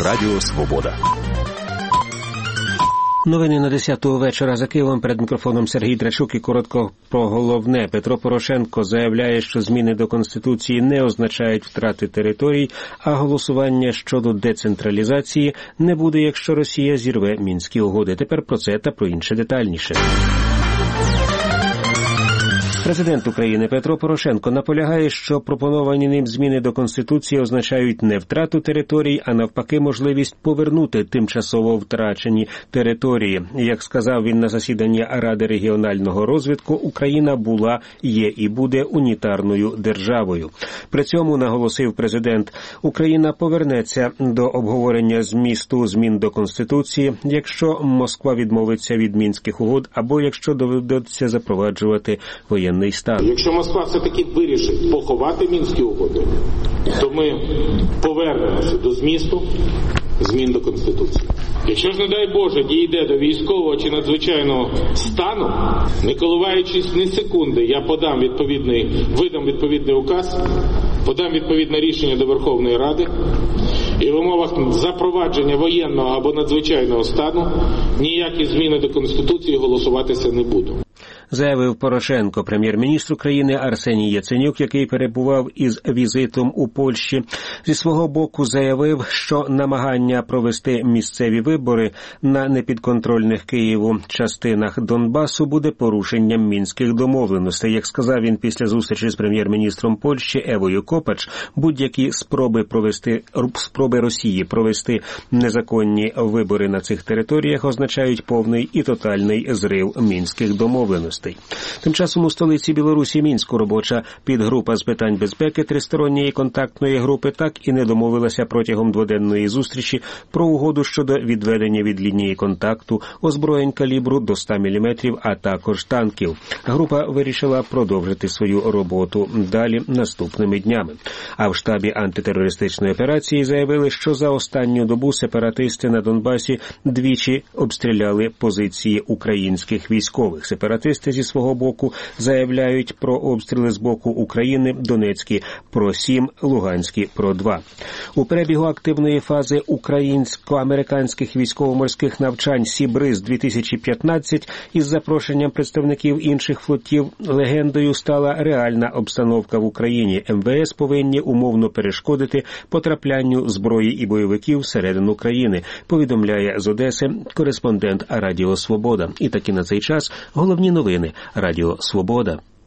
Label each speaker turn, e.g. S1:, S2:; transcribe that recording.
S1: Радіо Свобода.
S2: Новини на 10-ту вечора за Києвом. Перед мікрофоном Сергій Драчук і коротко про головне. Петро Порошенко заявляє, що зміни до Конституції не означають втрати територій, а голосування щодо децентралізації не буде, якщо Росія зірве Мінські угоди. Тепер про це та про інше детальніше. Президент України Петро Порошенко наполягає, що пропоновані ним зміни до Конституції означають не втрату територій, а навпаки можливість повернути тимчасово втрачені території. Як сказав він на засіданні Ради регіонального розвитку, Україна була, є і буде унітарною державою. При цьому, наголосив президент, Україна повернеться до обговорення змісту змін до Конституції, якщо Москва відмовиться від Мінських угод або якщо доведеться запроваджувати воєнний стан.
S3: Якщо Москва все-таки вирішить поховати Мінські угоди, то ми повернемося до змісту змін до Конституції. Якщо ж, не дай Боже, дійде до військового чи надзвичайного стану, не коливаючись ні секунди, я видам відповідний указ, подам відповідне рішення до Верховної Ради, і в умовах запровадження воєнного або надзвичайного стану ніякі зміни до Конституції голосуватися не будуть.
S2: Заявив Порошенко. Прем'єр-міністр України Арсеній Яценюк, який перебував із візитом у Польщі, зі свого боку заявив, що намагання провести місцеві вибори на непідконтрольних Києву частинах Донбасу буде порушенням мінських домовленостей. Як сказав він після зустрічі з прем'єр-міністром Польщі Евою Копач, будь-які спроби Росії провести незаконні вибори на цих територіях означають повний і тотальний зрив мінських домовленостей. Тим часом у столиці Білорусі Мінську робоча підгрупа з питань безпеки тристоронньої контактної групи так і не домовилася протягом дводенної зустрічі про угоду щодо відведення від лінії контакту озброєнь калібру до 100 мм, а також танків. Група вирішила продовжити свою роботу далі наступними днями. А в штабі антитерористичної операції заявили, що за останню добу сепаратисти на Донбасі двічі обстріляли позиції українських військових. Сепаратисти зі свого боку заявляють про обстріли з боку України, Донецькі про 7, Луганські про 2. У перебігу активної фази українсько-американських військово-морських навчань «Сібриз-2015» із запрошенням представників інших флотів легендою стала реальна обстановка в Україні. МВС повинні умовно перешкодити потраплянню зброї і бойовиків всередину країни, повідомляє з Одеси кореспондент Радіо Свобода. І таки на цей час головні новини Радіо Свобода.